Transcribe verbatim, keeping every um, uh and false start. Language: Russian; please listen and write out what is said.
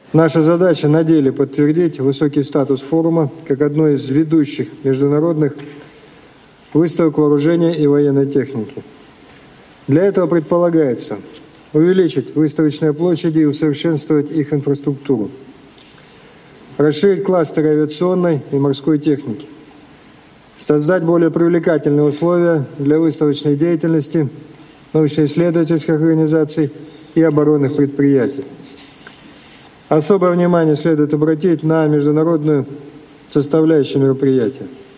Наша задача на деле подтвердить высокий статус форума как одной из ведущих международных выставок вооружения и военной техники. Для этого предполагается увеличить выставочные площади и усовершенствовать их инфраструктуру, расширить кластеры авиационной и морской техники, создать более привлекательные условия для выставочной деятельности научно-исследовательских организаций и оборонных предприятий. Особое внимание следует обратить на международную составляющую мероприятия.